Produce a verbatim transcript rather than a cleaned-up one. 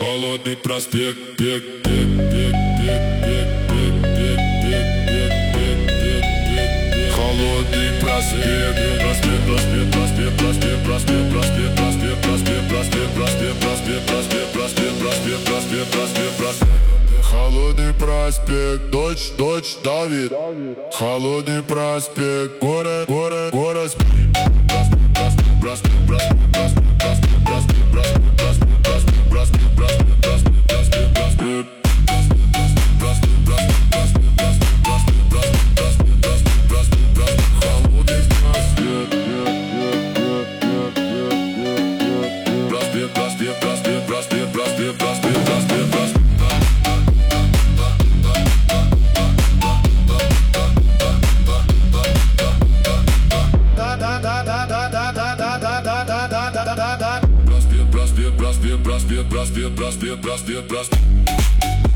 Холодный проспект, бег, бег, бег, бег, бег, бег, бег, бег, бег, бег, бег, бег. Холодный проспект, проспект, проспект, проспект, проспект, проспект, проспект, проспект, проспект, проспект, проспект, проспект, проспект, проспект, проспект, проспект, проспект, проспект. Холодный проспект, дождь, дождь давит. Холодный проспект, город, город, город. Проспект, проспект, проспект, проспект, проспект, проспект, проспект.